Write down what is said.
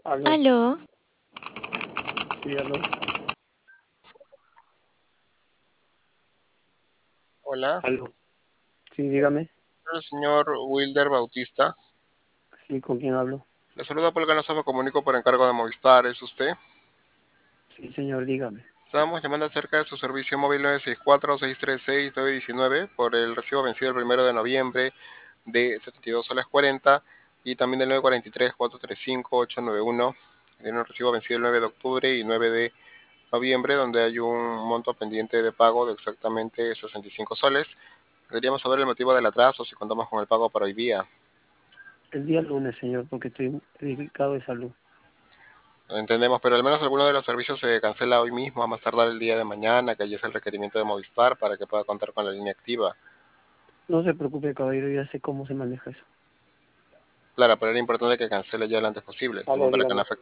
Aló, Aló, sí, aló, Hola, aló. Sí, dígame. el señor Wilder Bautista. Sí, ¿con quién hablo? Le saluda Paul Ganosa, me comunico por encargo de Movistar. ¿Es usted? Sí, señor, dígame. Estábamos llamando acerca de su servicio móvil 964-636-919 por el recibo vencido el 1 de noviembre de 72 soles 40 y también del 943-435-891. Tiene un recibo vencido el 9 de octubre y 9 de noviembre donde hay un monto pendiente de pago de exactamente 65 soles. Queríamos saber el motivo del atraso, si contamos con el pago para hoy día. El día lunes, señor, porque estoy dedicado de salud. Entendemos, pero al menos alguno de los servicios se cancela hoy mismo, a más tardar el día de mañana, que ya es el requerimiento de Movistar para que pueda contar con la línea activa. No se preocupe, caballero, ya sé cómo se maneja eso. Claro, pero era importante que cancele ya lo antes posible, Aló, también para que no dígame. afecte